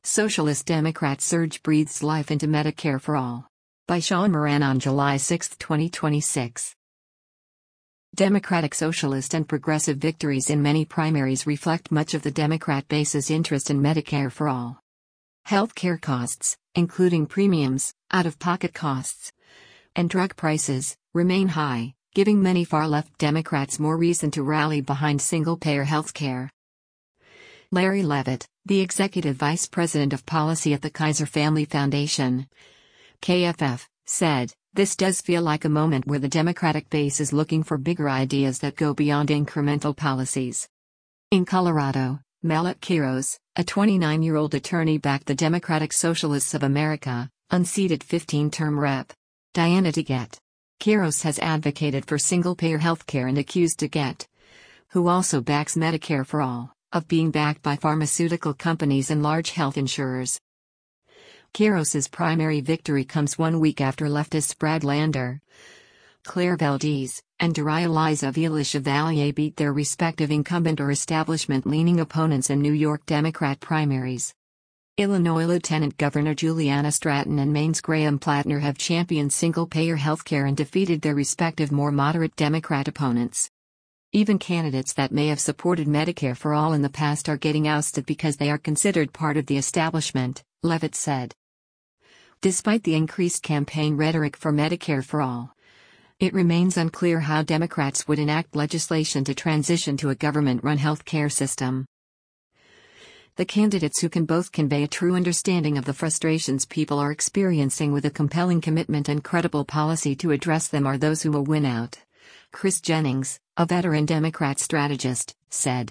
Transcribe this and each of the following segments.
Socialist Democrat surge breathes life into Medicare for All. By Sean Moran on July 6, 2026. Democratic socialist and progressive victories in many primaries reflect much of the Democrat base's interest in Medicare for All. Healthcare costs, including premiums, out-of-pocket costs, and drug prices, remain high, giving many far-left Democrats more reason to rally behind single-payer healthcare. Larry Levitt, the executive vice president of policy at the Kaiser Family Foundation, KFF, said, "This does feel like a moment where the Democratic base is looking for bigger ideas that go beyond incremental policies." In Colorado, Malek Quiros, a 29-year-old attorney, backed the Democratic Socialists of America, unseated 15-term Rep. Diana DeGette. Quiros has advocated for single-payer healthcare and accused DeGette, who also backs Medicare for All, of being backed by pharmaceutical companies and large health insurers. Quiros's primary victory comes 1 week after leftists Brad Lander, Claire Valdez, and Daria Liza-Villa-Chevalier beat their respective incumbent or establishment-leaning opponents in New York Democrat primaries. Illinois Lieutenant Governor Juliana Stratton and Maine's Graham Plattner have championed single-payer healthcare and defeated their respective more moderate Democrat opponents. Even candidates that may have supported Medicare for All in the past are getting ousted because they are considered part of the establishment, Levitt said. Despite the increased campaign rhetoric for Medicare for All, it remains unclear how Democrats would enact legislation to transition to a government-run health care system. The candidates who can both convey a true understanding of the frustrations people are experiencing with a compelling commitment and credible policy to address them are those who will win out. Chris Jennings, a veteran Democrat strategist, said,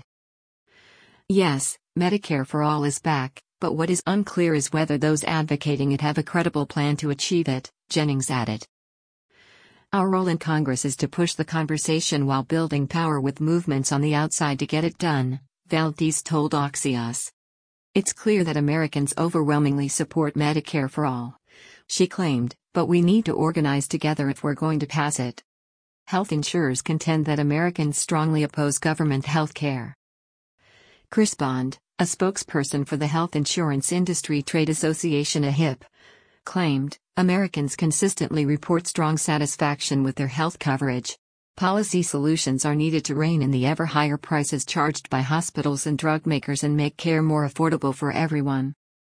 "Yes, Medicare for All is back, but what is unclear is whether those advocating it have a credible plan to achieve it," Jennings added. "Our role in Congress is to push the conversation while building power with movements on the outside to get it done," Valdez told Axios. "It's clear that Americans overwhelmingly support Medicare for All," she claimed, "but we need to organize together if we're going to pass it." Health insurers contend that Americans strongly oppose government health care. Chris Bond, a spokesperson for the Health Insurance Industry Trade Association AHIP, claimed, "Americans consistently report strong satisfaction with their health coverage. Policy solutions are needed to rein in the ever higher prices charged by hospitals and drug makers and make care more affordable for everyone."